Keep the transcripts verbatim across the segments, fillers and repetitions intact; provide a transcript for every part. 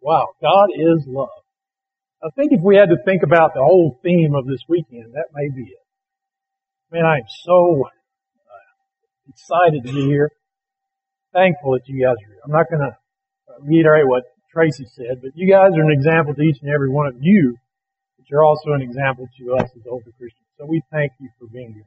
Wow, God is love. I think if we had to think about the whole theme of this weekend, that may be it. Man, I am so uh, excited to be here. Thankful that you guys are here. I'm not going to reiterate what Tracy said, but you guys are an example to each and every one of you, but you're also an example to us as older Christians. So we thank you for being here.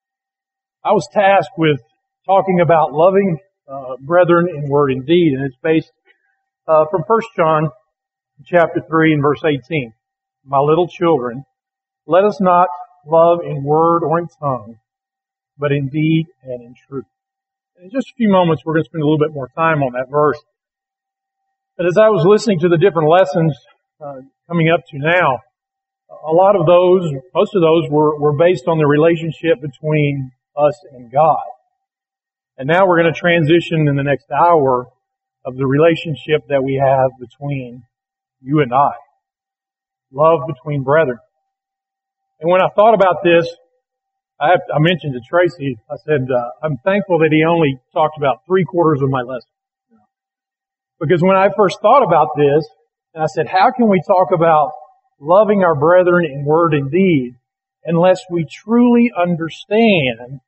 I was tasked with talking about loving uh, brethren in word and deed, and it's based uh, from First John chapter three and verse eighteen. My little children, let us not love in word or in tongue, but in deed and in truth. And in just a few moments, we're going to spend a little bit more time on that verse. But as I was listening to the different lessons uh, coming up to now, a lot of those, most of those were, were based on the relationship between us and God. And now we're going to transition in the next hour of the relationship that we have between you and I. Love between brethren. And when I thought about this, I, have, I mentioned to Tracy, I said, uh, I'm thankful that he only talked about three quarters of my lesson. Because when I first thought about this, and I said, how can we talk about loving our brethren in word and deed unless we truly understand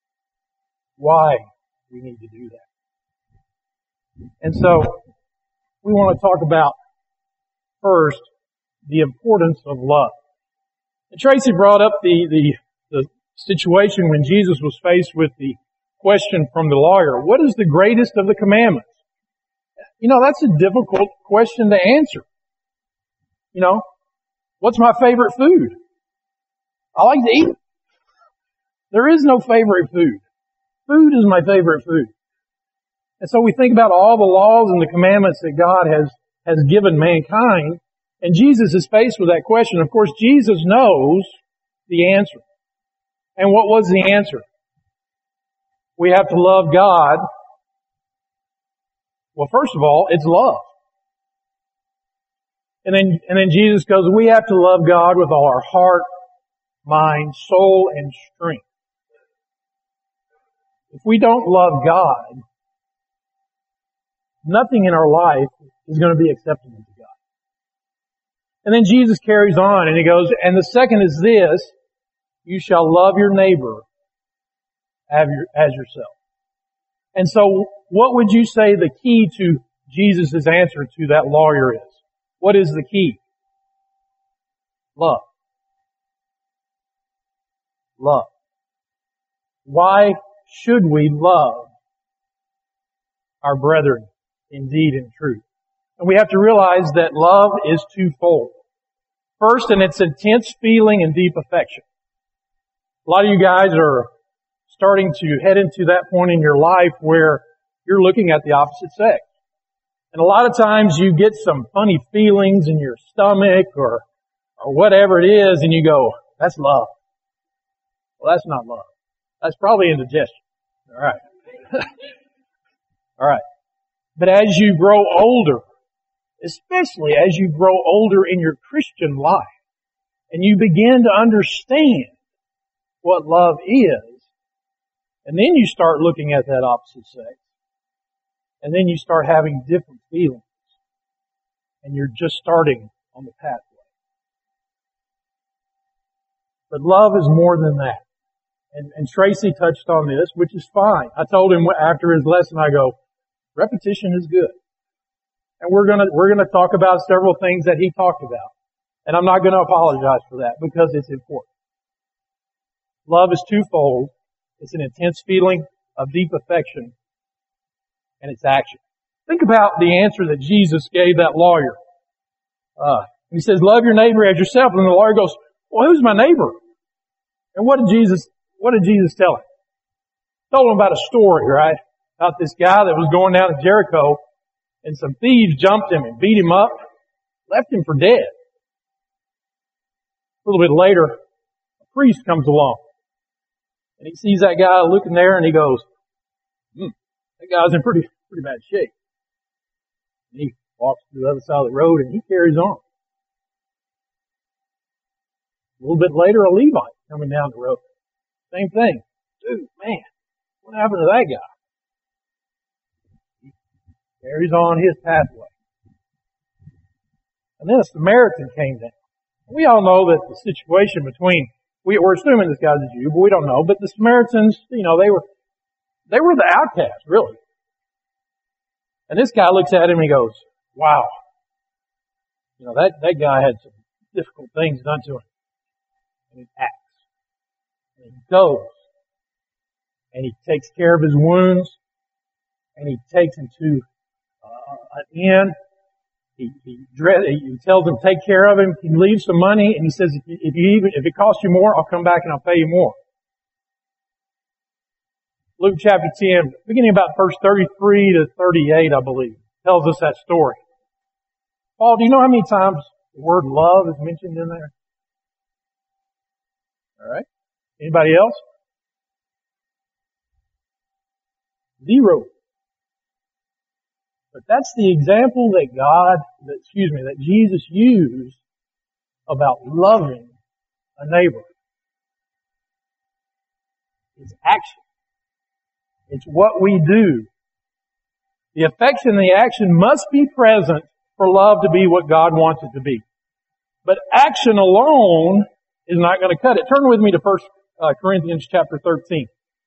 why we need to do that? And so, we want to talk about first the importance of love. And Tracy brought up the, the, the situation when Jesus was faced with the question from the lawyer, what is the greatest of the commandments? You know, that's a difficult question to answer. You know, what's my favorite food? I like to eat. There is no favorite food. Food is my favorite food. And so we think about all the laws and the commandments that God has, has given mankind, and Jesus is faced with that question. Of course, Jesus knows the answer. And what was the answer? We have to love God. Well, first of all, it's love. And then, and then Jesus goes, we have to love God with all our heart, mind, soul, and strength. If we don't love God, nothing in our life is going to be acceptable to God. And then Jesus carries on and he goes, and the second is this, you shall love your neighbor as yourself. And so, what would you say the key to Jesus' answer to that lawyer is? What is the key? Love. Love. Why should we love our brethren in deed and truth? And we have to realize that love is twofold. First, in its intense feeling and deep affection. A lot of you guys are starting to head into that point in your life where you're looking at the opposite sex. And a lot of times you get some funny feelings in your stomach or, or whatever it is, and you go, that's love. Well, that's not love. That's probably indigestion. All right. All right. But as you grow older, especially as you grow older in your Christian life, and you begin to understand what love is, and then you start looking at that opposite sex, and then you start having different feelings, and you're just starting on the pathway. But love is more than that. And, and Tracy touched on this, which is fine. I told him after his lesson, I go, repetition is good. And we're gonna, we're gonna talk about several things that he talked about. And I'm not gonna apologize for that because it's important. Love is twofold. It's an intense feeling of deep affection, and it's action. Think about the answer that Jesus gave that lawyer. Uh, he says, love your neighbor as yourself. And the lawyer goes, well, who's my neighbor? And what did Jesus, what did Jesus tell him? He told him about a story, right? About this guy that was going down to Jericho, and some thieves jumped him and beat him up, left him for dead. A little bit later, a priest comes along. And he sees that guy looking there and he goes, hmm, that guy's in pretty, pretty bad shape. And he walks to the other side of the road and he carries on. A little bit later, a Levite coming down the road. Same thing. Dude, man, what happened to that guy? He carries on his pathway. And then a Samaritan came down. We all know that the situation between, we, we're assuming this guy's a Jew, but we don't know, but the Samaritans, you know, they were, they were the outcasts, really. And this guy looks at him and he goes, wow. You know, that, that guy had some difficult things done to him. And he acts. And he goes. And he takes care of his wounds. And he takes him to uh, an inn. He, he, dress, he tells him, take care of him. He leaves some money, and he says, if you, if you even, if it costs you more, I'll come back and I'll pay you more. Luke chapter ten, beginning about verse thirty-three to thirty-eight, I believe, tells us that story. Paul, do you know how many times the word love is mentioned in there? All right. Anybody else? Zero. But that's the example that God, that, excuse me, that Jesus used about loving a neighbor. It's action. It's what we do. The affection and the action must be present for love to be what God wants it to be. But action alone is not going to cut it. Turn with me to First Corinthians chapter thirteen.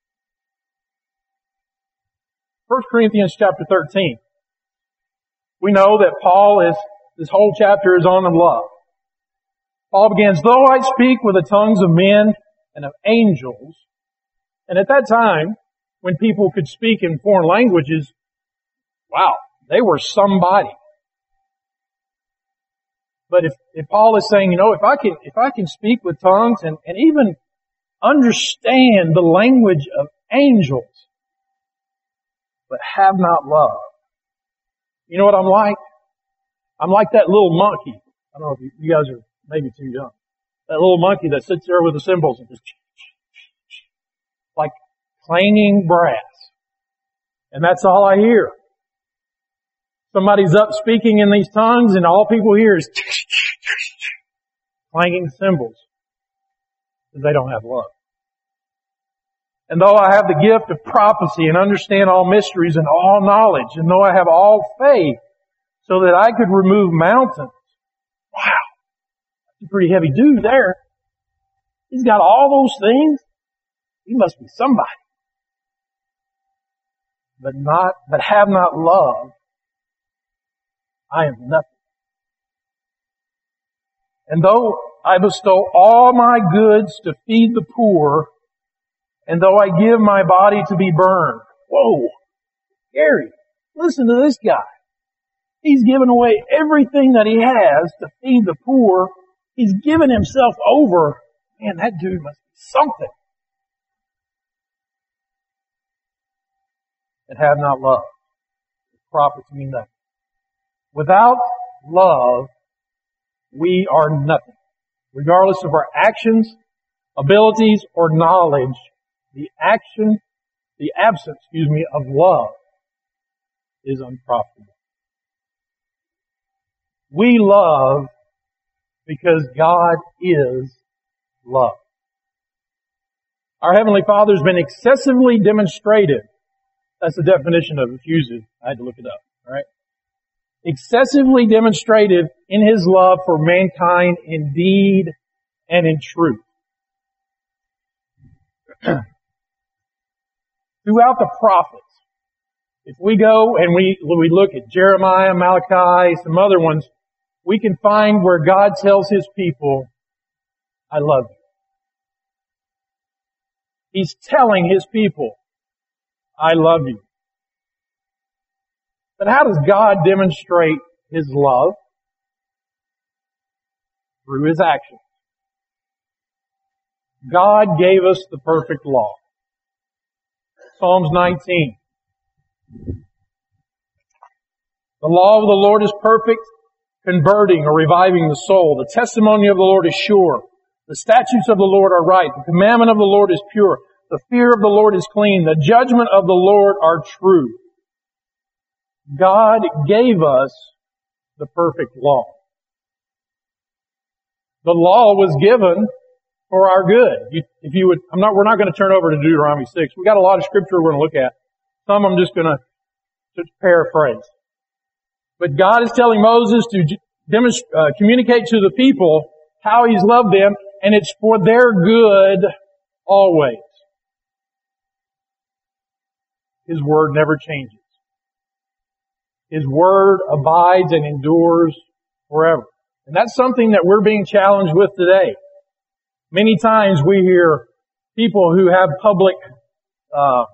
First Corinthians chapter thirteen. We know that Paul is, this whole chapter is on love. Paul begins, though I speak with the tongues of men and of angels. And at that time, when people could speak in foreign languages, wow, they were somebody. But if, if Paul is saying, you know, if I can, if I can speak with tongues and, and even understand the language of angels, but have not love, you know what I'm like? I'm like that little monkey. I don't know if you, you guys are maybe too young. That little monkey that sits there with the cymbals and just like clanging brass. And that's all I hear. Somebody's up speaking in these tongues and all people hear is clanging cymbals. Because they don't have love. And though I have the gift of prophecy and understand all mysteries and all knowledge, and though I have all faith so that I could remove mountains. Wow. That's a pretty heavy dude there. He's got all those things. He must be somebody. But not, but have not love, I am nothing. And though I bestow all my goods to feed the poor, and though I give my body to be burned. Whoa. Gary, listen to this guy. He's given away everything that he has to feed the poor. He's given himself over. Man, that dude must be something. And have not love. It profits me nothing. Without love, we are nothing. Regardless of our actions, abilities, or knowledge, the action, the absence, excuse me, of love is unprofitable. We love because God is love. Our Heavenly Father has been excessively demonstrated. That's the definition of effusive. I had to look it up. All right. Excessively demonstrated in His love for mankind in deed and in truth. Throughout the prophets, if we go and we, we look at Jeremiah, Malachi, some other ones, we can find where God tells His people, I love you. He's telling His people, I love you. But how does God demonstrate His love? Through His actions. God gave us the perfect law. Psalms nineteen. The law of the Lord is perfect, converting or reviving the soul. The testimony of the Lord is sure. The statutes of the Lord are right. The commandment of the Lord is pure. The fear of the Lord is clean. The judgment of the Lord are true. God gave us the perfect law. The law was given for our good. You, if you would, I'm not, we're not going to turn over to Deuteronomy six. We've got a lot of scripture we're going to look at. Some I'm just going to just paraphrase. But God is telling Moses to, demonstrate, uh, communicate to the people how He's loved them, and it's for their good always. His Word never changes. His Word abides and endures forever. And that's something that we're being challenged with today. Many times we hear people who have public uh,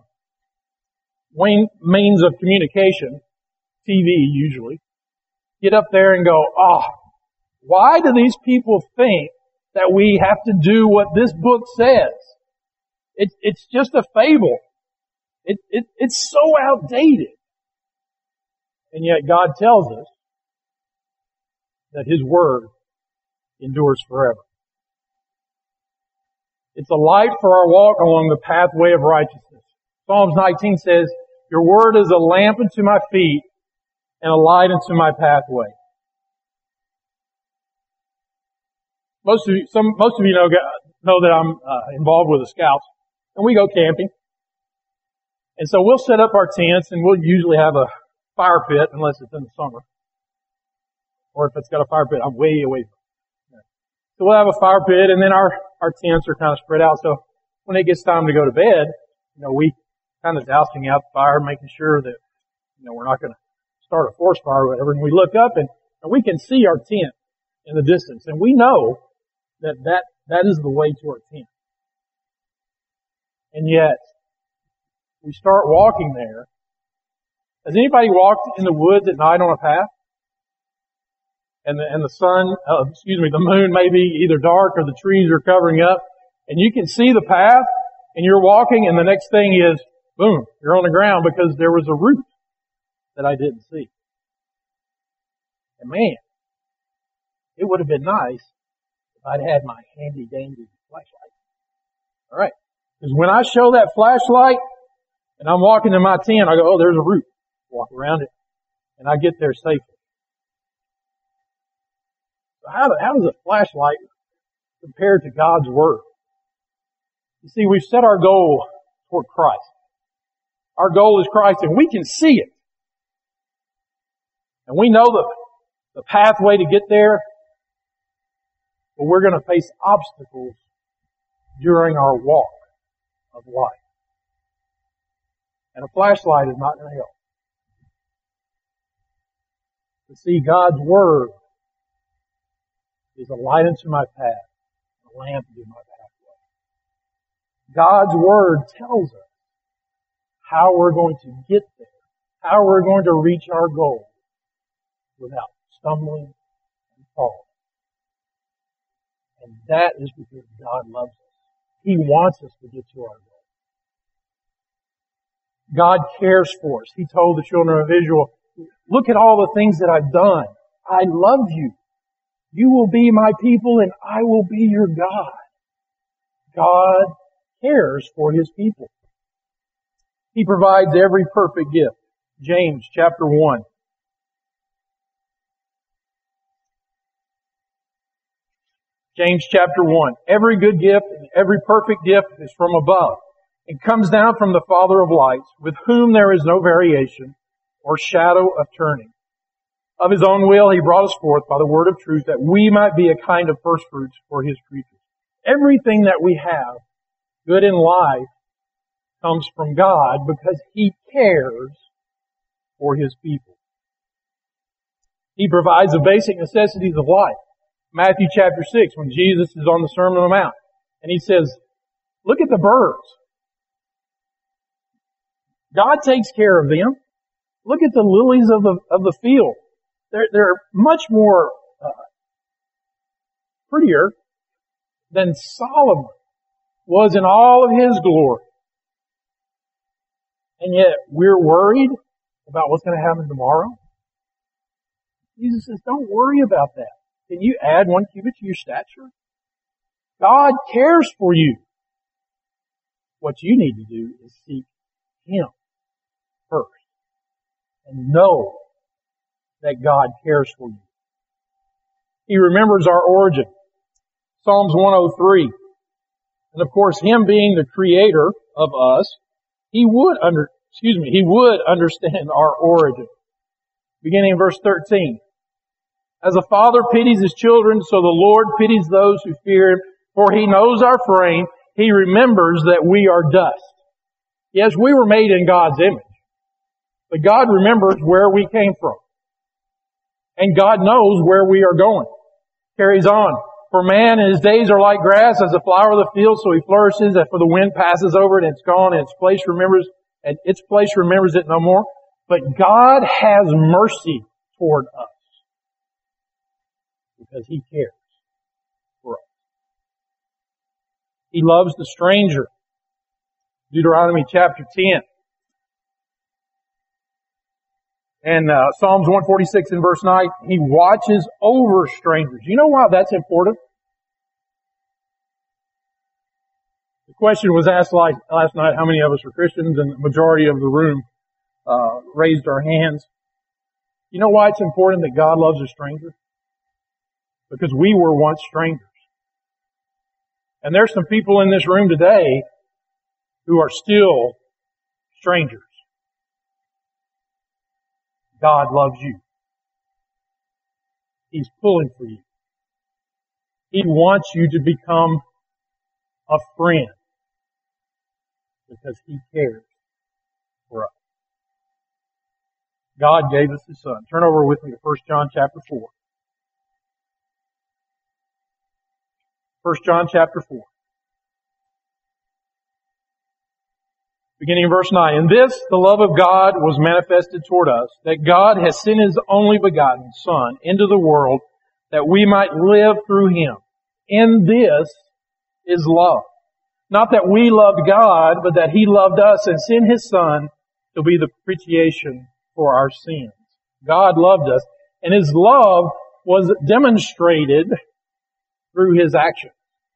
means of communication, T V usually, get up there and go, oh, why do these people think that we have to do what this book says? It, it's just a fable. It, it, it's so outdated. And yet God tells us that His Word endures forever. It's a light for our walk along the pathway of righteousness. Psalms nineteen says, your Word is a lamp unto my feet and a light unto my pathway. Most of you, some, most of you know, know that I'm uh, involved with the Scouts, and we go camping. And so we'll set up our tents, and we'll usually have a fire pit, unless it's in the summer. Or if it's got a fire pit, I'm way away from it. So we'll have a fire pit, and then our, our tents are kind of spread out. So when it gets time to go to bed, you know, we kind of dousing out the fire, making sure that, you know, we're not going to start a forest fire or whatever. And we look up, and, and we can see our tent in the distance. And we know that that, that is the way to our tent. And yet, we start walking there. Has anybody walked in the woods at night on a path? And the, and the sun, uh, excuse me, the moon may be either dark or the trees are covering up. And you can see the path, and you're walking, and the next thing is, boom, you're on the ground because there was a root that I didn't see. And man, it would have been nice if I'd had my handy dandy flashlight. Alright. Because when I show that flashlight, and I'm walking in my tent, I go, oh, there's a root. Walk around it. And I get there safely. So how, how does a flashlight compare to God's Word? You see, we've set our goal toward Christ. Our goal is Christ, and we can see it. And we know the, the pathway to get there, but we're going to face obstacles during our walk of life. And a flashlight is not going to help. To see God's Word is a light unto my path, a lamp unto my pathway. God's Word tells us how we're going to get there, how we're going to reach our goal without stumbling and falling. And that is because God loves us. He wants us to get to our goal. God cares for us. He told the children of Israel, look at all the things that I've done. I love you. You will be my people and I will be your God. God cares for His people. He provides every perfect gift. James chapter one. James chapter one. Every good gift and every perfect gift is from above and comes down from the Father of lights, with whom there is no variation or shadow of turning. Of His own will He brought us forth by the word of truth, that we might be a kind of first fruits for His creatures. Everything that we have, good in life, comes from God because He cares for His people. He provides the basic necessities of life. Matthew chapter six, when Jesus is on the Sermon on the Mount, and He says, look at the birds. God takes care of them. Look at the lilies of the of the field. They're, they're much more uh, prettier than Solomon was in all of his glory. And yet we're worried about what's going to happen tomorrow. Jesus says, don't worry about that. Can you add one cubit to your stature? God cares for you. What you need to do is seek Him first. And know that God cares for you. He remembers our origin. Psalms one oh three. And of course, Him being the creator of us, He would under, excuse me, He would understand our origin. Beginning in verse thirteen. As a father pities his children, so the Lord pities those who fear Him. For He knows our frame. He remembers that we are dust. Yes, we were made in God's image. But God remembers where we came from. And God knows where we are going. Carries on. For man and his days are like grass, as a flower of the field, so he flourishes, and for the wind passes over it, and it's gone, and its place remembers, and its place remembers it no more. But God has mercy toward us. Because He cares for us. He loves the stranger. Deuteronomy chapter ten. And uh, Psalms one forty-six and verse nine, He watches over strangers. You know why that's important? The question was asked like last night, how many of us are Christians? And the majority of the room uh, raised our hands. You know why it's important that God loves a stranger? Because we were once strangers. And there's some people in this room today who are still strangers. God loves you. He's pulling for you. He wants you to become a friend because He cares for us. God gave us His Son. Turn over with me to First John chapter four. First John chapter four. Beginning in verse nine. In this, the love of God was manifested toward us, that God has sent His only begotten Son into the world that we might live through Him. In this is love. Not that we loved God, but that He loved us and sent His Son to be the propitiation for our sins. God loved us, and His love was demonstrated through His action.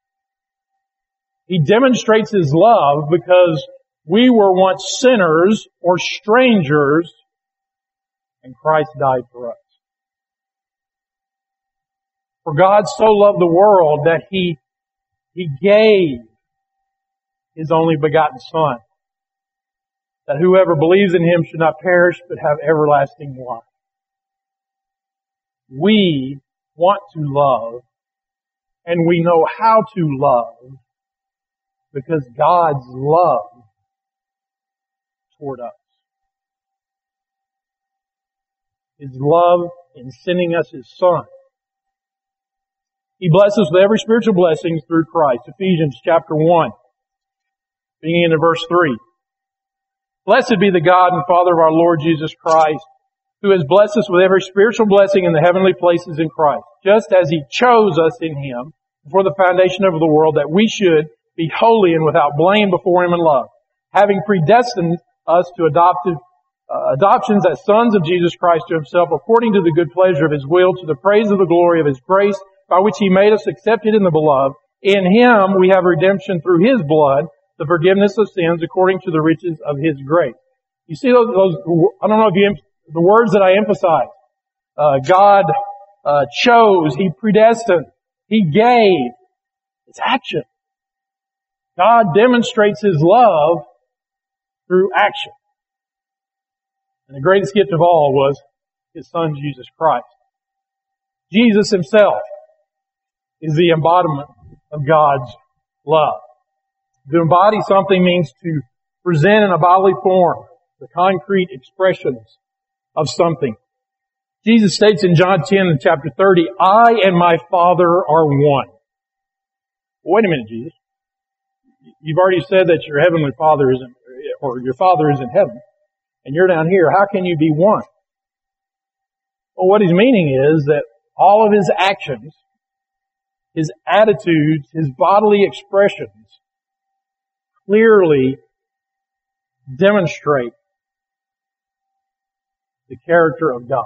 He demonstrates His love because we were once sinners or strangers, and Christ died for us. For God so loved the world that He, He gave His only begotten Son, that whoever believes in Him should not perish but have everlasting life. We want to love, and we know how to love, because God's love toward us. His love in sending us His Son. He blesses us with every spiritual blessing through Christ. Ephesians chapter one, beginning in verse three. Blessed be the God and Father of our Lord Jesus Christ, who has blessed us with every spiritual blessing in the heavenly places in Christ, just as He chose us in Him before the foundation of the world, that we should be holy and without blame before Him in love, having predestined us to adoptive, uh, adoptions as sons of Jesus Christ to Himself, according to the good pleasure of His will, to the praise of the glory of His grace, by which He made us accepted in the Beloved. In Him we have redemption through His blood, the forgiveness of sins, according to the riches of His grace. You see those, those I don't know if you, the words that I emphasize. Uh, God uh, chose, He predestined, He gave. It's action. God demonstrates His love through action. And the greatest gift of all was His Son, Jesus Christ. Jesus Himself is the embodiment of God's love. To embody something means to present in a bodily form the concrete expressions of something. Jesus states in John ten and chapter thirty, I and my Father are one. Well, wait a minute, Jesus. You've already said that your heavenly Father is in, or your Father is in heaven, and you're down here. How can you be one? Well, what He's meaning is that all of His actions, His attitudes, His bodily expressions clearly demonstrate the character of God.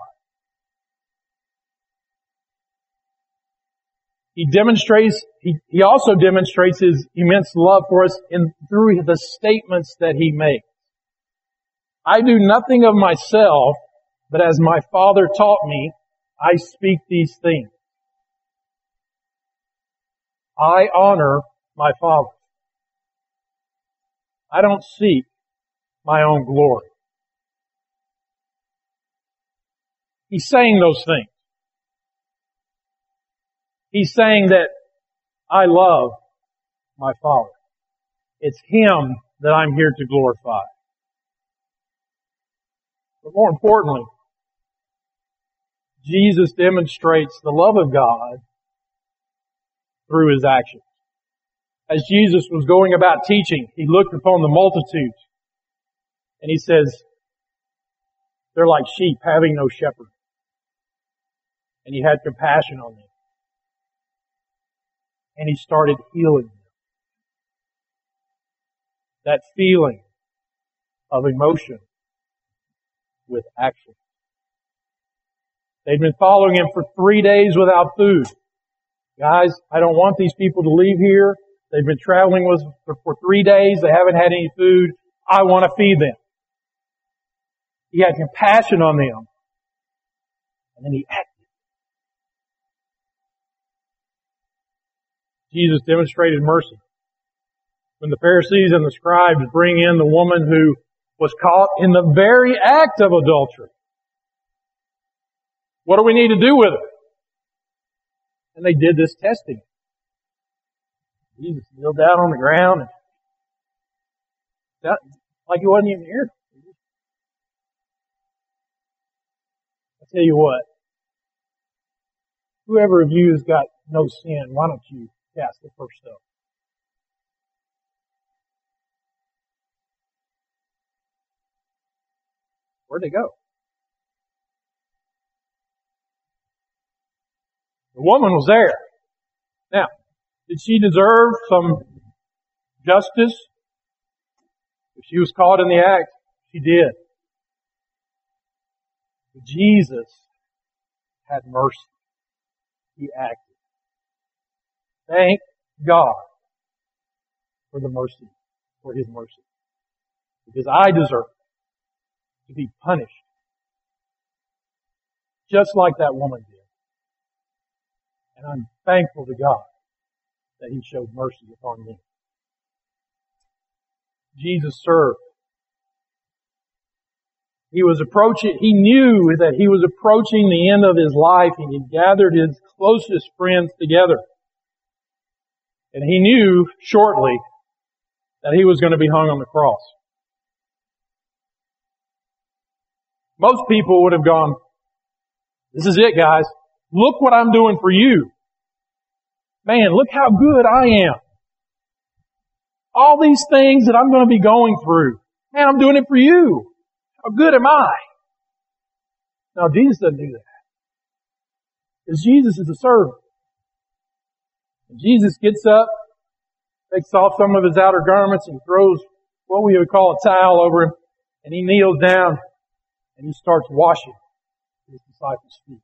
He demonstrates, he, he also demonstrates His immense love for us in, through the statements that He makes. I do nothing of myself, but as my Father taught me, I speak these things. I honor my Father. I don't seek my own glory. He's saying those things. He's saying that I love my Father. It's Him that I'm here to glorify. But more importantly, Jesus demonstrates the love of God through His actions. As Jesus was going about teaching, He looked upon the multitudes and He says, they're like sheep having no shepherd. And He had compassion on them. And He started healing them. That feeling of emotion with action. They'd been following Him for three days without food. Guys, I don't want these people to leave here. They've been traveling with for, for three days. They haven't had any food. I want to feed them. He had compassion on them. And then He acted. Jesus demonstrated mercy. When the Pharisees and the scribes bring in the woman who was caught in the very act of adultery, what do we need to do with her? And they did this testing. Jesus kneeled down on the ground and like He wasn't even here. I tell you what, whoever of you has got no sin, why don't you cast the first stone? Where'd they go? The woman was there. Now, did she deserve some justice? If she was caught in the act, she did. But Jesus had mercy. He acted. Thank God for the mercy, for His mercy. Because I deserve to be punished. Just like that woman did. And I'm thankful to God that He showed mercy upon me. Jesus served. He was approaching, He knew that He was approaching the end of His life, and He gathered His closest friends together. And He knew shortly that He was going to be hung on the cross. Most people would have gone, this is it, guys. Look what I'm doing for you. Man, look how good I am. All these things that I'm going to be going through. Man, I'm doing it for you. How good am I? No, Jesus doesn't do that. Because Jesus is a servant. And Jesus gets up, takes off some of His outer garments and throws what we would call a towel over Him. And He kneels down and He starts washing His disciples' feet.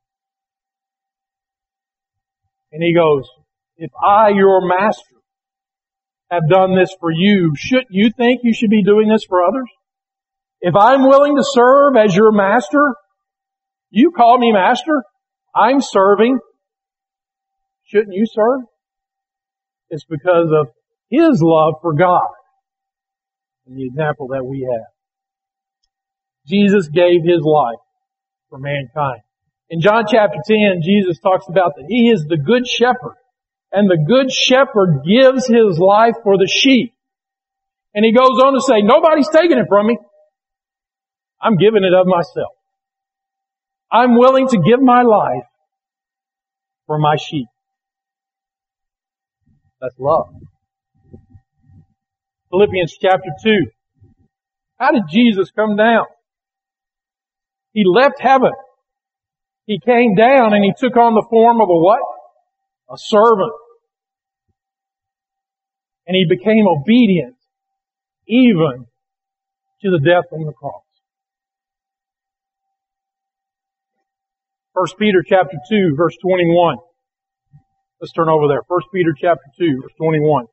And He goes, if I, your master, have done this for you, shouldn't you think you should be doing this for others? If I'm willing to serve as your master, you call me master, I'm serving, shouldn't you serve? It's because of His love for God and the example that we have. Jesus gave His life for mankind. In John chapter ten, Jesus talks about that He is the good shepherd. And the good shepherd gives His life for the sheep. And He goes on to say, nobody's taking it from me. I'm giving it of myself. I'm willing to give my life for my sheep. That's love. Philippians chapter two. How did Jesus come down? He left heaven. He came down and He took on the form of a what? A servant. And He became obedient even to the death on the cross. First Peter chapter two, verse twenty-one. Let's turn over there. First Peter chapter two, verse twenty-one.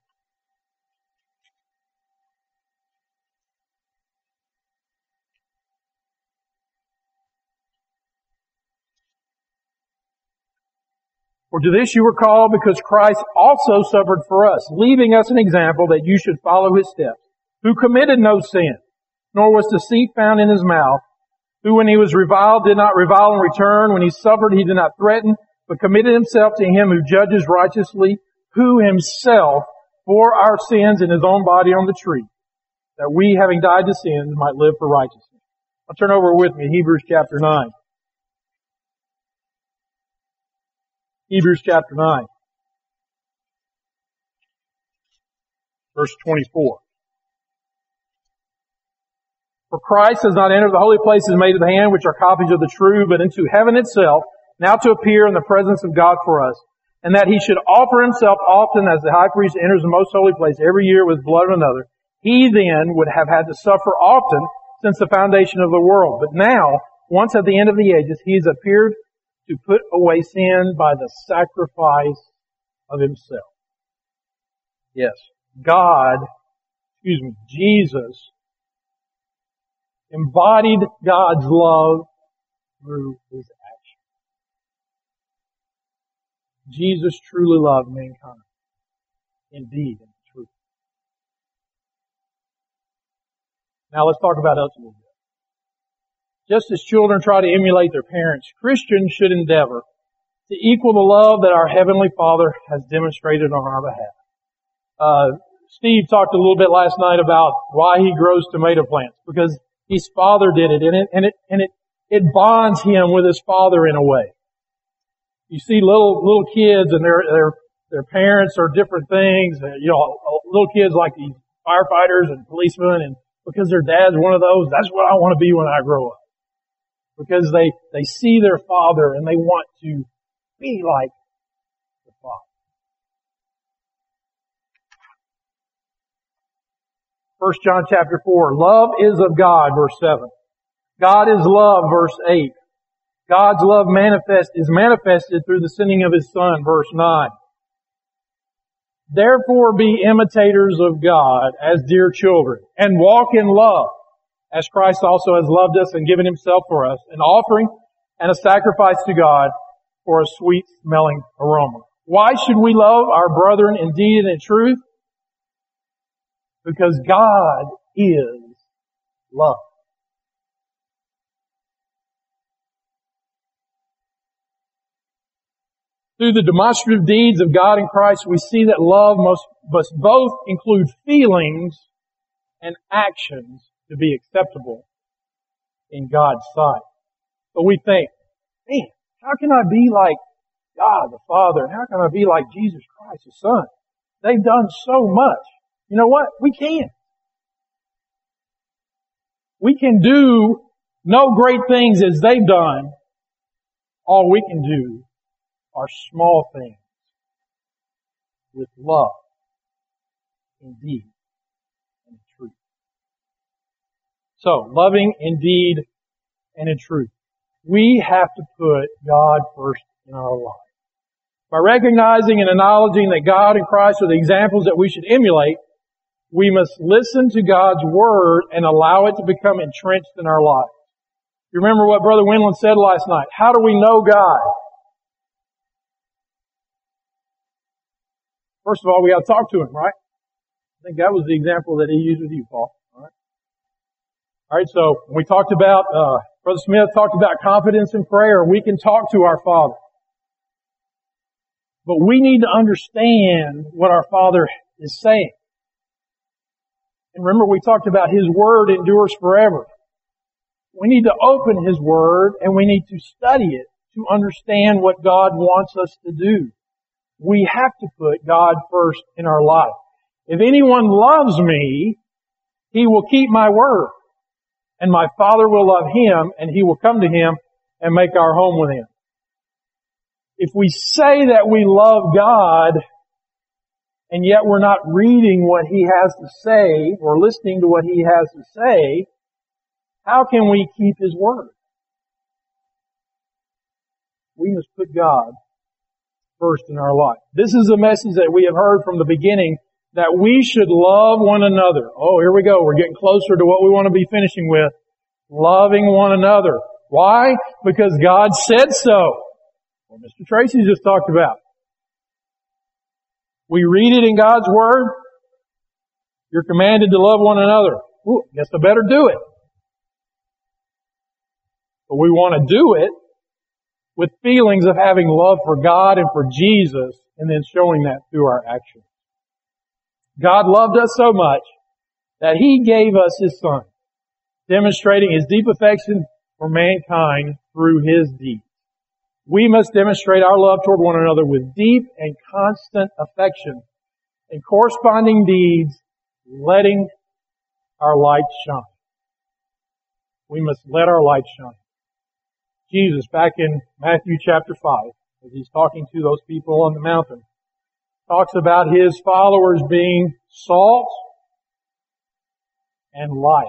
For to this you were called, because Christ also suffered for us, leaving us an example that you should follow His steps, who committed no sin, nor was deceit found in His mouth, who when He was reviled did not revile in return, when He suffered He did not threaten, but committed himself to him who judges righteously, who himself bore our sins in his own body on the tree, that we, having died to sins, might live for righteousness. I'll turn over with me, Hebrews chapter nine. Hebrews chapter nine. Verse twenty-four. For Christ has not entered the holy places made with hand, which are copies of the true, but into heaven itself, now to appear in the presence of God for us, and that he should offer himself often as the high priest enters the most holy place every year with blood of another. He then would have had to suffer often since the foundation of the world. But now, once at the end of the ages, he has appeared to put away sin by the sacrifice of himself. Yes, God, excuse me, Jesus embodied God's love through his action. Jesus truly loved mankind. Indeed, in truth. Now let's talk about us a little bit. Just as children try to emulate their parents, Christians should endeavor to equal the love that our Heavenly Father has demonstrated on our behalf. Uh, Steve talked a little bit last night about why he grows tomato plants, because his father did it, and it, and it, and it, it bonds him with his father in a way. You see little, little kids and their, their, their parents are different things. You know, little kids like these firefighters and policemen, and because their dad's one of those, that's what I want to be when I grow up. Because they, they see their father and they want to be like the father. First John chapter four, love is of God, verse seven. God is love, verse eight. God's love manifest is manifested through the sending of His Son, verse nine. Therefore be imitators of God as dear children, and walk in love, as Christ also has loved us and given Himself for us, an offering and a sacrifice to God for a sweet-smelling aroma. Why should we love our brethren in deed and in truth? Because God is love. Through the demonstrative deeds of God in Christ, we see that love must, must both include feelings and actions to be acceptable in God's sight. But we think, man, how can I be like God the Father? And how can I be like Jesus Christ the Son? They've done so much. You know what? We can. We can do no great things as they've done. All we can do are small things with love, in deed, and in truth. So, loving in deed and in truth. We have to put God first in our life. By recognizing and acknowledging that God and Christ are the examples that we should emulate, we must listen to God's Word and allow it to become entrenched in our lives. You remember what Brother Winland said last night. How do we know God? First of all, we got to talk to Him, right? I think that was the example that he used with you, Paul. All right. All right. So when we talked about, uh, Brother Smith talked about confidence in prayer. We can talk to our Father, but we need to understand what our Father is saying. And remember, we talked about His Word endures forever. We need to open His Word and we need to study it to understand what God wants us to do. We have to put God first in our life. If anyone loves me, he will keep my word. And my Father will love him, and he will come to him and make our home with him. If we say that we love God, and yet we're not reading what He has to say, or listening to what He has to say, how can we keep His word? We must put God first in our life. This is a message that we have heard from the beginning, that we should love one another. Oh, here we go. We're getting closer to what we want to be finishing with. Loving one another. Why? Because God said so. What Mister Tracy just talked about. We read it in God's Word. You're commanded to love one another. Ooh, guess I better do it. But we want to do it with feelings of having love for God and for Jesus, and then showing that through our actions. God loved us so much that He gave us His Son, demonstrating His deep affection for mankind through His deeds. We must demonstrate our love toward one another with deep and constant affection and corresponding deeds, letting our light shine. We must let our light shine. Jesus, back in Matthew chapter five, as He's talking to those people on the mountain, talks about His followers being salt and light.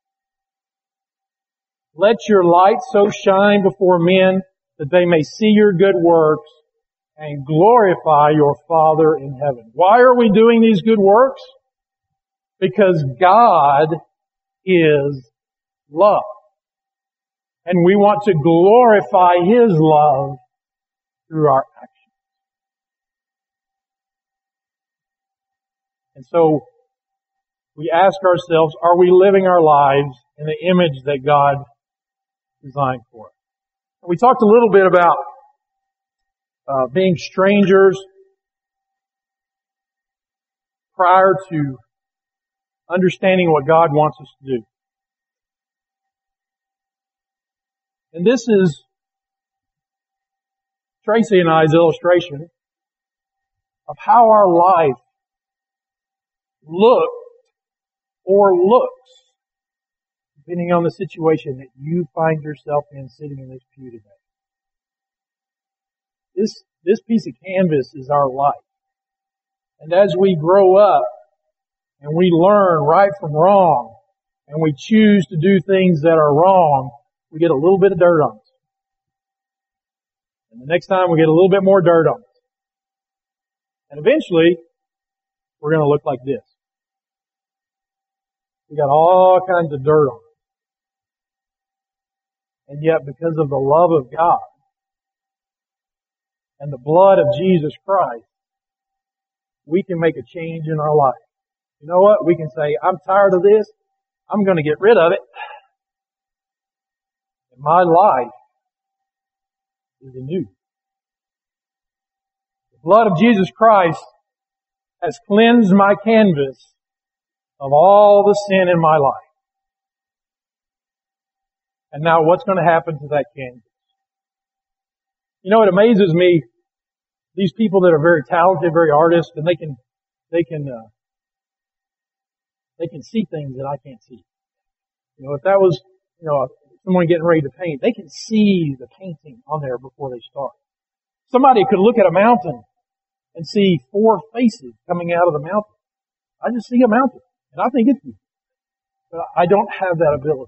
Let your light so shine before men that they may see your good works and glorify your Father in heaven. Why are we doing these good works? Because God is love. And we want to glorify His love through our actions. And so, we ask ourselves, are we living our lives in the image that God designed for us? We talked a little bit about uh, being strangers prior to understanding what God wants us to do. And this is Tracy and I's illustration of how our life looked or looks, depending on the situation that you find yourself in sitting in this pew today. This, this piece of canvas is our life. And as we grow up and we learn right from wrong and we choose to do things that are wrong, we get a little bit of dirt on us. And the next time we get a little bit more dirt on us. And eventually, we're going to look like this. We got all kinds of dirt on us. And yet, because of the love of God and the blood of Jesus Christ, we can make a change in our life. You know what? We can say, I'm tired of this. I'm going to get rid of it. And my life is anew. The blood of Jesus Christ has cleansed my canvas of all the sin in my life. And now what's going to happen to that canvas? You know, it amazes me, these people that are very talented, very artists, and they can, they can, uh, they can see things that I can't see. You know, if that was, you know, someone getting ready to paint, they can see the painting on there before they start. Somebody could look at a mountain and see four faces coming out of the mountain. I just see a mountain, and I think it's beautiful. But I don't have that ability.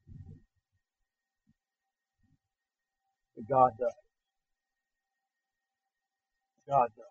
But God does. God does.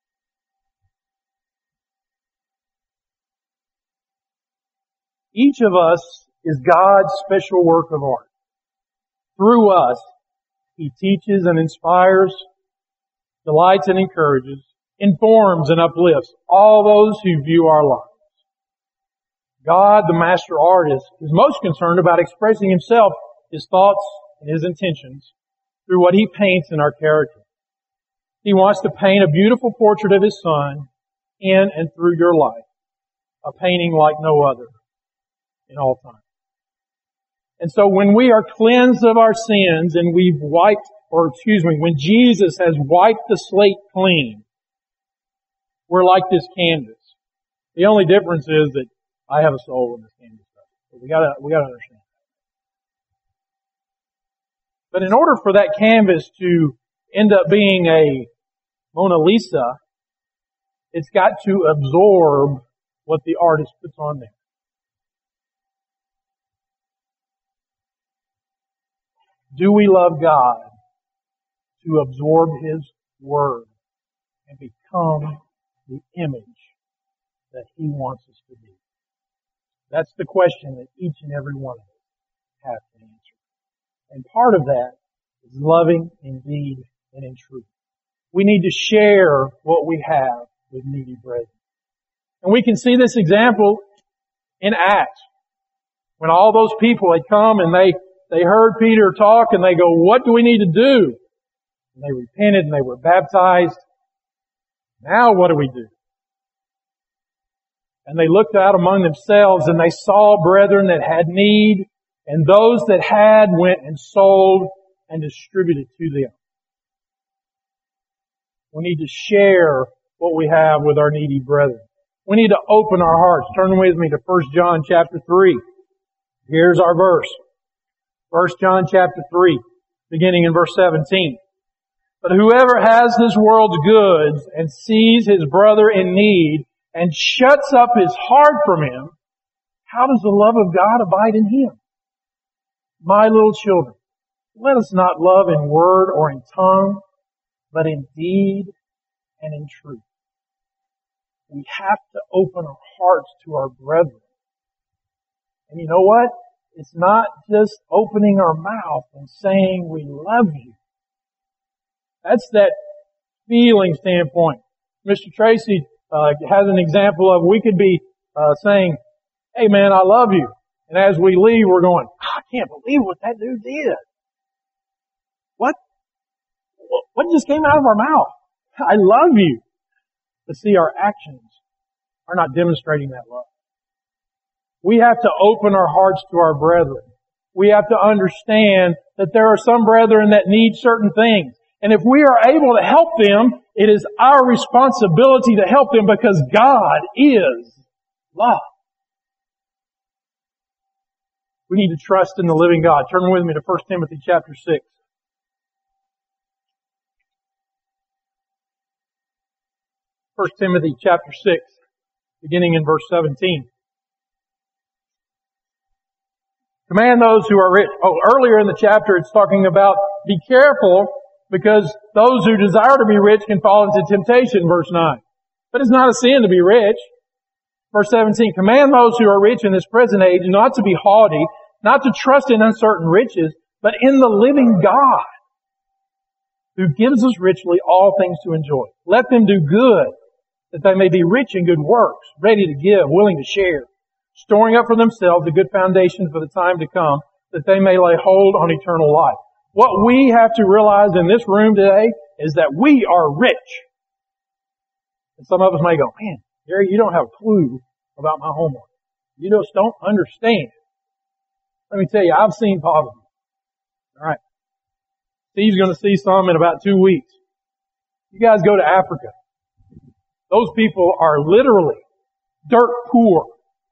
Each of us is God's special work of art. Through us, He teaches and inspires, delights and encourages, informs and uplifts all those who view our lives. God, the master artist, is most concerned about expressing Himself, His thoughts, and His intentions through what He paints in our character. He wants to paint a beautiful portrait of His Son in and through your life, a painting like no other in all time. And so when we are cleansed of our sins and we've wiped, or excuse me, when Jesus has wiped the slate clean, we're like this canvas. The only difference is that I have a soul in this canvas. So we gotta, we gotta understand. But in order for that canvas to end up being a Mona Lisa, it's got to absorb what the artist puts on there. Do we love God to absorb His Word and become the image that He wants us to be? That's the question that each and every one of us have to answer. And part of that is loving in deed and in truth. We need to share what we have with needy brethren. And we can see this example in Acts. When all those people had come and they, they heard Peter talk and they go, what do we need to do? and they repented and they were baptized. Now what do we do? And they looked out among themselves and they saw brethren that had need, and those that had went and sold and distributed to them. We need to share what we have with our needy brethren. We need to open our hearts. Turn with me to First John chapter three. Here's our verse. First John chapter three, beginning in verse seventeen. But whoever has this world's goods and sees his brother in need and shuts up his heart from him, how does the love of God abide in him? My little children, let us not love in word or in tongue, but in deed and in truth. We have to open our hearts to our brethren. And you know what? It's not just opening our mouth and saying we love you. That's that feeling standpoint. Mister Tracy uh, has an example of we could be uh, saying, hey man, I love you. And as we leave, we're going, I can't believe what that dude did. What? What just came out of our mouth? I love you. But see, our actions are not demonstrating that love. We have to open our hearts to our brethren. We have to understand that there are some brethren that need certain things. And if we are able to help them, it is our responsibility to help them because God is love. We need to trust in the living God. Turn with me to First Timothy chapter six. First Timothy chapter six, beginning in verse seventeen. Command those who are rich. Oh, earlier in the chapter it's talking about be careful because those who desire to be rich can fall into temptation, verse nine. But it's not a sin to be rich. Verse seventeen, command those who are rich in this present age not to be haughty, not to trust in uncertain riches, but in the living God, who gives us richly all things to enjoy. Let them do good, that they may be rich in good works, ready to give, willing to share, storing up for themselves a good foundation for the time to come, that they may lay hold on eternal life. What we have to realize in this room today is that we are rich. And some of us may go, man, Gary, you don't have a clue about my homework. You just don't understand. Let me tell you, I've seen poverty. All right. Steve's going to see some in about two weeks. You guys go to Africa. Those people are literally dirt poor.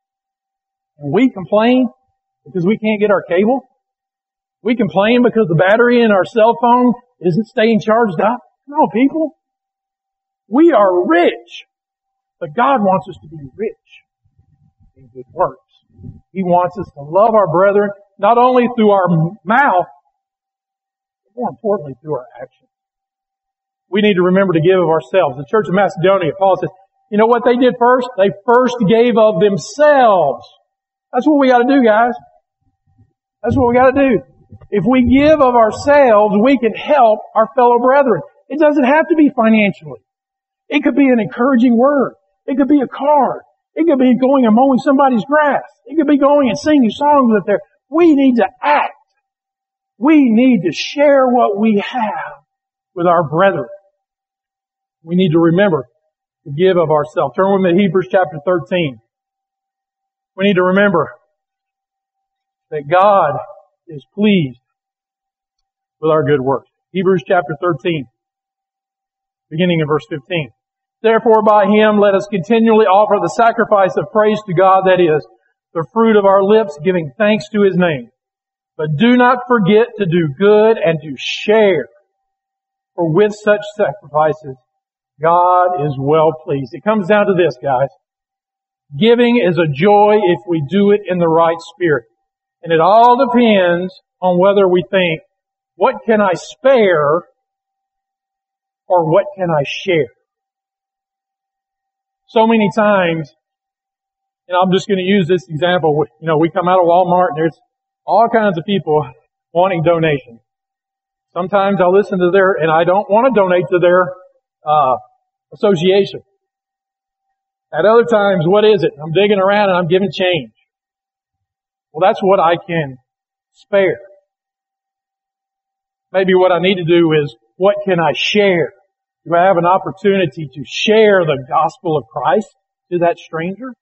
And we complain because we can't get our cable. We complain because the battery in our cell phone isn't staying charged up. No, people. We are rich. But God wants us to be rich in good works. He wants us to love our brethren, not only through our mouth, but more importantly through our actions. We need to remember to give of ourselves. The Church of Macedonia, Paul says, you know what they did first? They first gave of themselves. That's what we got to do, guys. That's what we got to do. If we give of ourselves, we can help our fellow brethren. It doesn't have to be financially. It could be an encouraging word. It could be a card. It could be going and mowing somebody's grass. It could be going and singing songs with their. We need to act. We need to share what we have with our brethren. We need to remember to give of ourselves. Turn with me to Hebrews chapter thirteen. We need to remember that God is pleased with our good works. Hebrews chapter thirteen, beginning in verse fifteen. Therefore by Him let us continually offer the sacrifice of praise to God, that is, the fruit of our lips, giving thanks to His name. But do not forget to do good and to share, for with such sacrifices God is well pleased. It comes down to this, guys. Giving is a joy if we do it in the right spirit. And it all depends on whether we think, what can I spare or what can I share? So many times, and I'm just going to use this example, you know, we come out of Walmart and there's all kinds of people wanting donations. Sometimes I listen to their, and I don't want to donate to their uh association. At other times, what is it? I'm digging around and I'm giving change. Well, that's what I can spare. Maybe what I need to do is, what can I share? Do I have an opportunity to share the gospel of Christ to that stranger?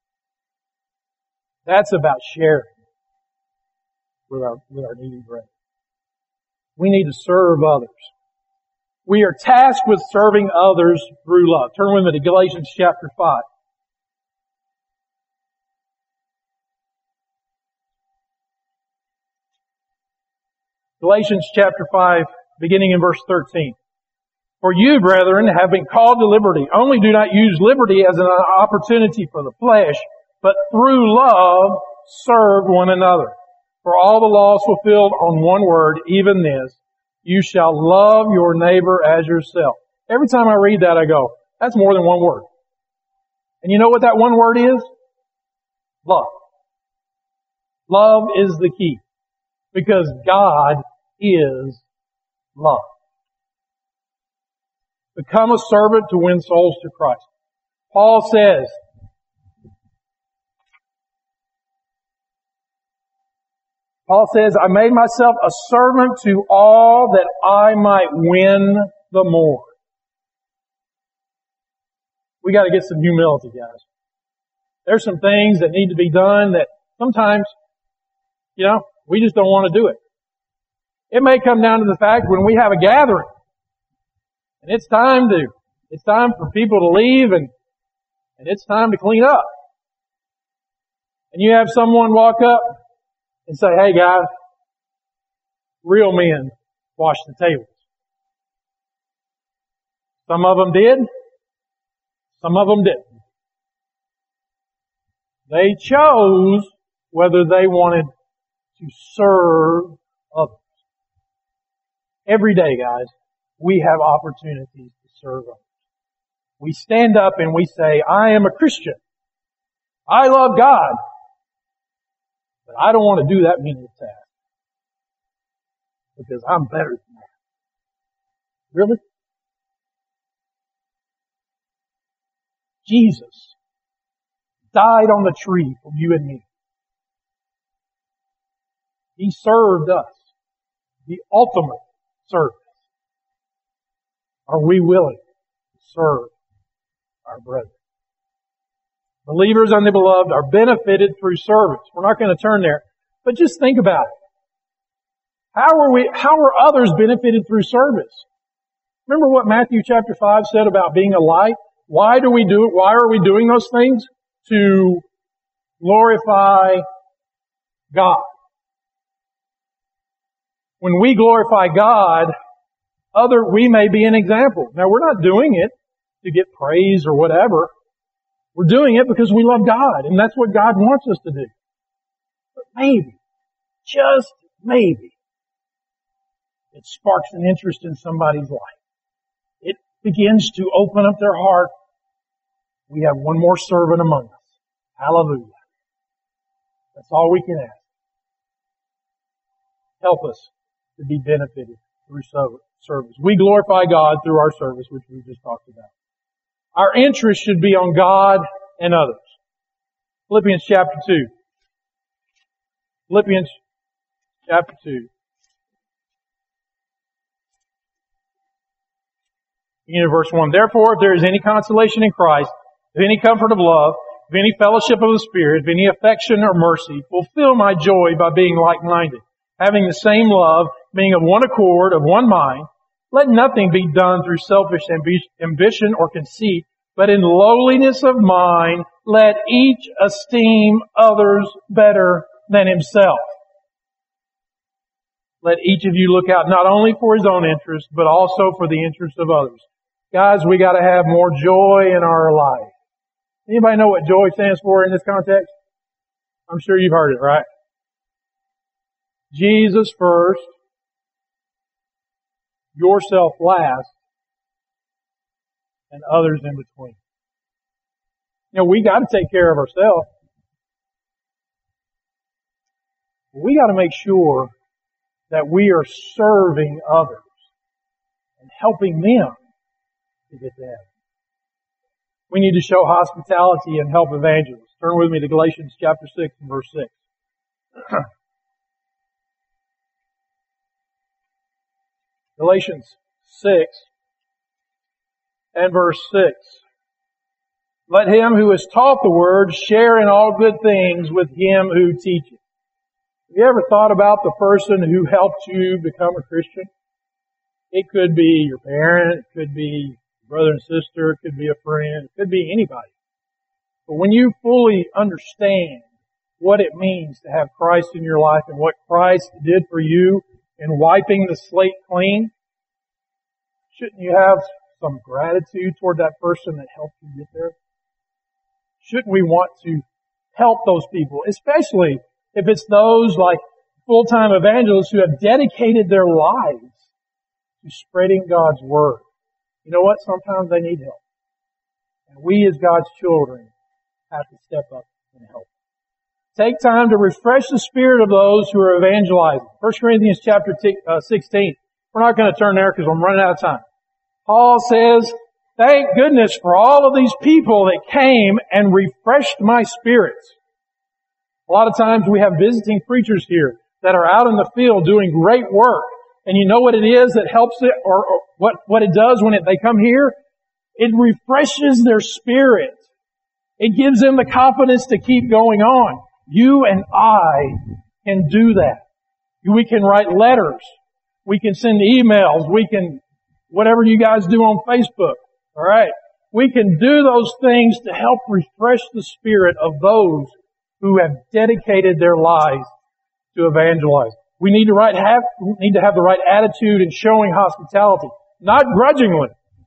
That's about sharing with our, with our needy brethren. We need to serve others. We are tasked with serving others through love. Turn with me to Galatians chapter five. Galatians chapter five, beginning in verse thirteen. For you, brethren, have been called to liberty. Only do not use liberty as an opportunity for the flesh, but through love serve one another. For all the law is fulfilled on one word, even this: you shall love your neighbor as yourself. Every time I read that, I go, that's more than one word. And you know what that one word is? Love. Love is the key. Because God is love. Become a servant to win souls to Christ. Paul says, Paul says, I made myself a servant to all that I might win the more. We got to get some humility, guys. There's some things that need to be done that sometimes, you know, we just don't want to do it. It may come down to the fact when we have a gathering and it's time to, it's time for people to leave and, and it's time to clean up. And you have someone walk up and say, hey guys, real men wash the tables. Some of them did. Some of them didn't. They chose whether they wanted to serve others. Every day, guys, we have opportunities to serve others. We stand up and we say, I am a Christian. I love God. But I don't want to do that menial task. Because I'm better than that. Really? Jesus died on the tree for you and me. He served us. The ultimate service. Are we willing to serve our brethren? Believers and the beloved are benefited through service. We're not going to turn there, but just think about it. How are we, how are others benefited through service? Remember what Matthew chapter five said about being a light? Why do we do it? Why are we doing those things? To glorify God. When we glorify God, other, we may be an example. Now we're not doing it to get praise or whatever. We're doing it because we love God, and that's what God wants us to do. But maybe, just maybe, it sparks an interest in somebody's life. It begins to open up their heart. We have one more servant among us. Hallelujah. That's all we can ask. Help us to be benefited through service. We glorify God through our service, which we just talked about. Our interest should be on God and others. Philippians chapter two. Philippians chapter two. Beginning of verse one. Therefore, if there is any consolation in Christ, if any comfort of love, if any fellowship of the Spirit, if any affection or mercy, fulfill my joy by being like-minded, having the same love, being of one accord, of one mind. Let nothing be done through selfish ambition or conceit, but in lowliness of mind, let each esteem others better than himself. Let each of you look out not only for his own interest, but also for the interest of others. Guys, we got to have more joy in our life. Anybody know what joy stands for in this context? I'm sure you've heard it, right? Jesus first, yourself last, and others in between. You know, we got to take care of ourselves. We got to make sure that we are serving others and helping them to get to heaven. We need to show hospitality and help evangelists. Turn with me to Galatians chapter six and verse six. Galatians six and verse six. Let him who is taught the word share in all good things with him who teaches. Have you ever thought about the person who helped you become a Christian? It could be your parent, it could be your brother and sister, it could be a friend, it could be anybody. But when you fully understand what it means to have Christ in your life and what Christ did for you in wiping the slate clean, shouldn't you have some gratitude toward that person that helped you get there? Shouldn't we want to help those people, especially if it's those like full-time evangelists who have dedicated their lives to spreading God's Word? You know what? Sometimes they need help. And we as God's children have to step up and help. Take time to refresh the spirit of those who are evangelizing. First Corinthians chapter sixteen. We're not going to turn there because I'm running out of time. Paul says, thank goodness for all of these people that came and refreshed my spirits. A lot of times we have visiting preachers here that are out in the field doing great work. And you know what it is that helps it, or, or what, what it does when it, they come here? It refreshes their spirit. It gives them the confidence to keep going on. You and I can do that. We can write letters. We can send emails. We can, whatever you guys do on Facebook. Alright? We can do those things to help refresh the spirit of those who have dedicated their lives to evangelize. We need to right have, need to have the right attitude in showing hospitality. Not grudgingly.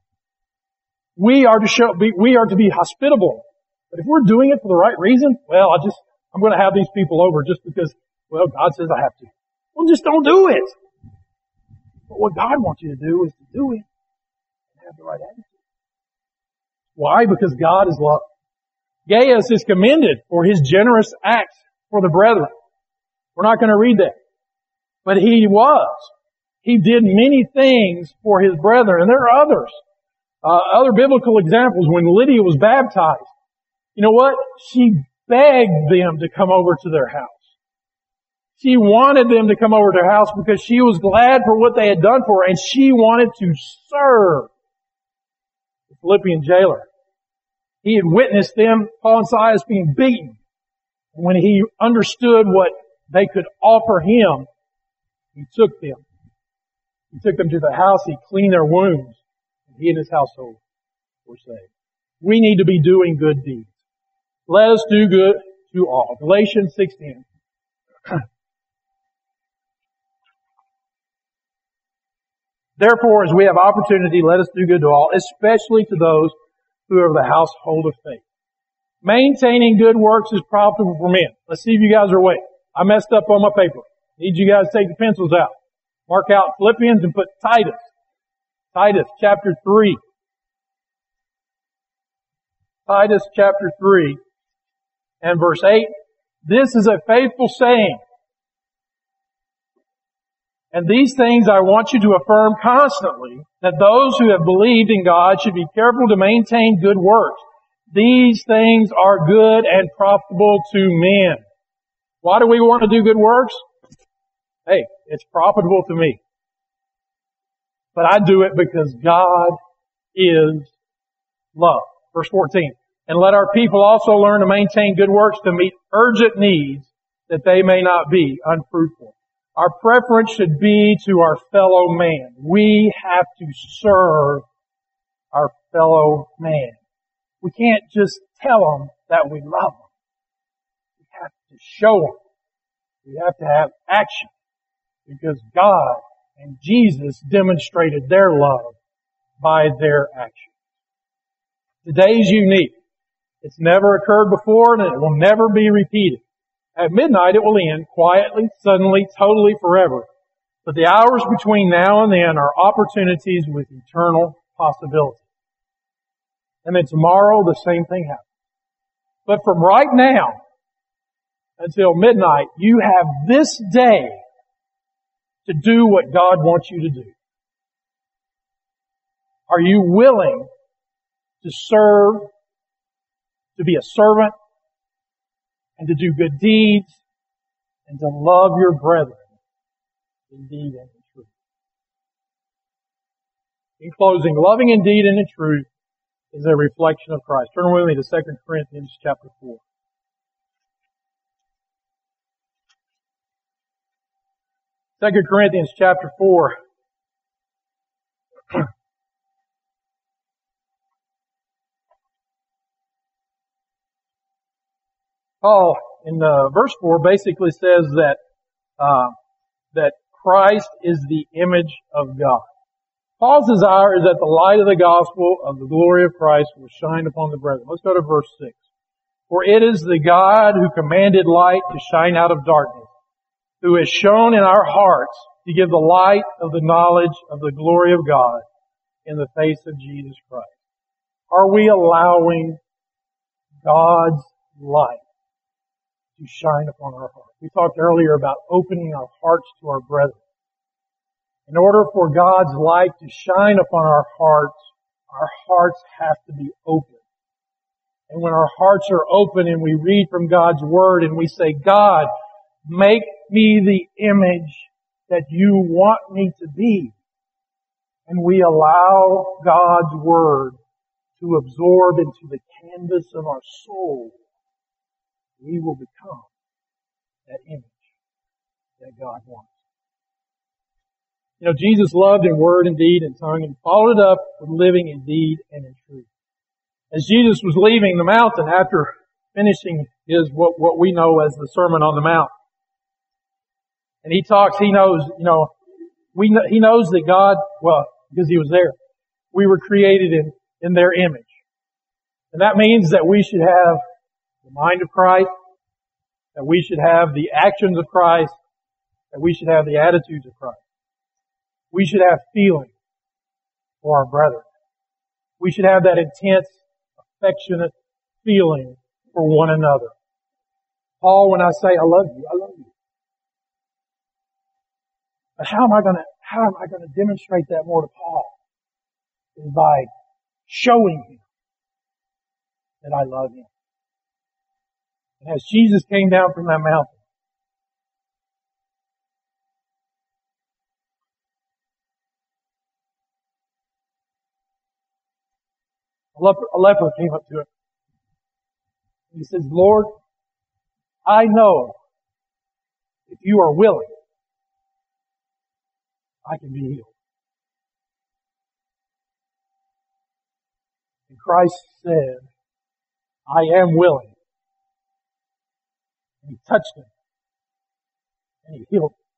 We are to show, be, we are to be hospitable. But if we're doing it for the right reason, well, I just, I'm going to have these people over just because, well, God says I have to. Well, just don't do it. But what God wants you to do is to do it and have the right attitude. Why? Because God is love. Gaius is commended for his generous acts for the brethren. We're not going to read that. But he was. He did many things for his brethren. And there are others. Uh, other biblical examples. When Lydia was baptized, you know what? She begged them to come over to their house. She wanted them to come over to her house because she was glad for what they had done for her, and she wanted to serve the Philippian jailer. He had witnessed them, Paul and Silas, being beaten. When he understood what they could offer him, he took them. He took them to the house, he cleaned their wounds, and he and his household were saved. We need to be doing good deeds. Let us do good to all. Galatians six ten. Therefore, as we have opportunity, let us do good to all, especially to those who are of the household of faith. Maintaining good works is profitable for men. Let's see if you guys are awake. I messed up on my paper. Need you guys to take the pencils out. Mark out Philippians and put Titus. Titus chapter three. Titus chapter three and verse eight. This is a faithful saying. And these things I want you to affirm constantly, that those who have believed in God should be careful to maintain good works. These things are good and profitable to men. Why do we want to do good works? Hey, it's profitable to me. But I do it because God is love. Verse fourteen. And let our people also learn to maintain good works to meet urgent needs, that they may not be unfruitful. Our preference should be to our fellow man. We have to serve our fellow man. We can't just tell them that we love them. We have to show them. We have to have action. Because God and Jesus demonstrated their love by their actions. Today's unique. It's never occurred before and it will never be repeated. At midnight it will end, quietly, suddenly, totally, forever. But the hours between now and then are opportunities with eternal possibility. And then tomorrow the same thing happens. But from right now until midnight, you have this day to do what God wants you to do. Are you willing to serve, to be a servant, and to do good deeds, and to love your brethren in deed and in truth? In closing, loving in deed and in truth is a reflection of Christ. Turn with me to Second Corinthians chapter four. Second Corinthians chapter four. Paul, in uh, verse four, basically says that uh, that Christ is the image of God. Paul's desire is that the light of the gospel of the glory of Christ will shine upon the brethren. Let's go to verse six. For it is the God who commanded light to shine out of darkness, who has shone in our hearts to give the light of the knowledge of the glory of God in the face of Jesus Christ. Are we allowing God's light to shine upon our hearts? We talked earlier about opening our hearts to our brethren. In order for God's light to shine upon our hearts, our hearts have to be open. And when our hearts are open and we read from God's Word and we say, God, make me the image that you want me to be, and we allow God's Word to absorb into the canvas of our soul, we will become that image that God wants. You know, Jesus loved in word and deed and tongue and followed it up with living in deed and in truth. As Jesus was leaving the mountain after finishing his, what, what we know as the Sermon on the Mount, and he talks, he knows, you know, we know, he knows that God, well, because he was there, we were created in, in their image. And that means that we should have the mind of Christ, that we should have the actions of Christ, that we should have the attitudes of Christ. We should have feeling for our brethren. We should have that intense, affectionate feeling for one another. Paul, when I say, I love you, I love you. But how am I going to, how am I going to demonstrate that more to Paul? Is by showing him that I love him. And as Jesus came down from that mountain, a leper, a leper came up to him. He says, Lord, I know if you are willing, I can be healed. And Christ said, I am willing. And he touched him. And he healed him.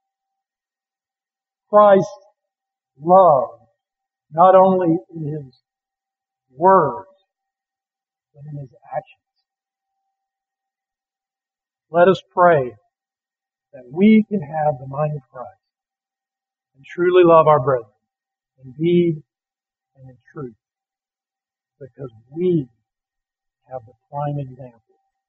Christ loved not only in his words, but in his actions. Let us pray that we can have the mind of Christ and truly love our brethren in deed and in truth, because we have the prime example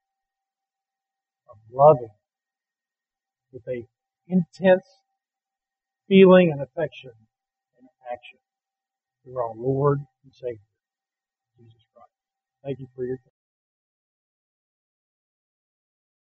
of loving with a intense feeling and affection and action through our Lord and Savior, Jesus Christ. Thank you for your time.